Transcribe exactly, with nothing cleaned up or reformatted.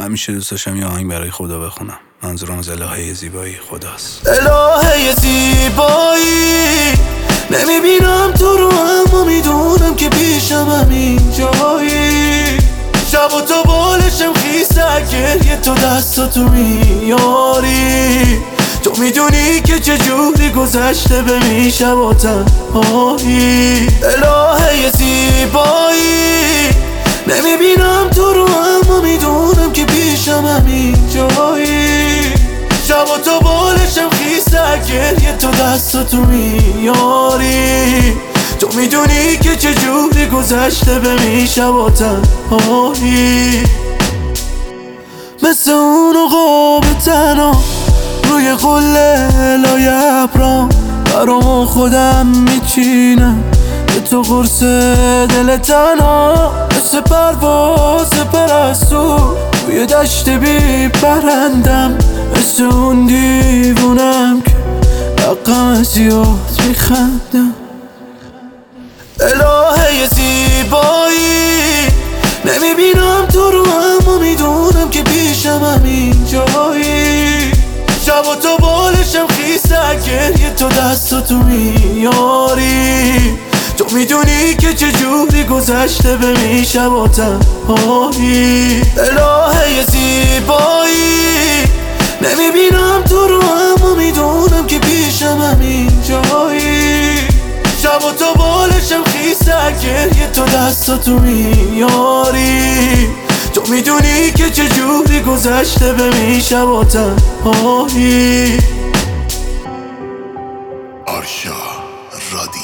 همیشه دوست داشتم یه آهنگ برای خدا بخونم. منظورم از الهه زیبایی خداست. الهه زیبایی، نمیبینم تو رو اما میدونم که پیشم همین جایی. شب و تو بالشم خیسه گریه تو دستاتو میاری. تو میدونی که چجوری گذشته به می شب و تنهایی. الهه زیبایی، نمیبینم تو رو اما میدونم که پیشم همین جایی. شب و تو بالشم خیسه گریه تو دستاتو میاری. تو میدونی که چجوری گذشته به می شب و تنهایی. مثل اون عقاب تنها روی قله لای ابرام، برام خودم میچینم به تو قرص دل تنها. مثل پرواز پرستو روی دشت بی پرندم، مثل اون دیوونم که رقم زیاد میخندم. الهه زیبایی، نمیبینم تو رو اما میدونم که پیشم همین جایی. شب و تو بالشم خیسه گریه تو دستاتو میاری. تو میدونی که چجوری گذشته به می شب و تنهایی. الهه زیبایی، نمیبینم تو رو اما میدونم که پیشم همین جایی. شب و تو بالشم خیسه گریه تو دستاتو میاری. تو میدونی که چجوری گذشته به می شب و تنهایی. آرشا رادیو.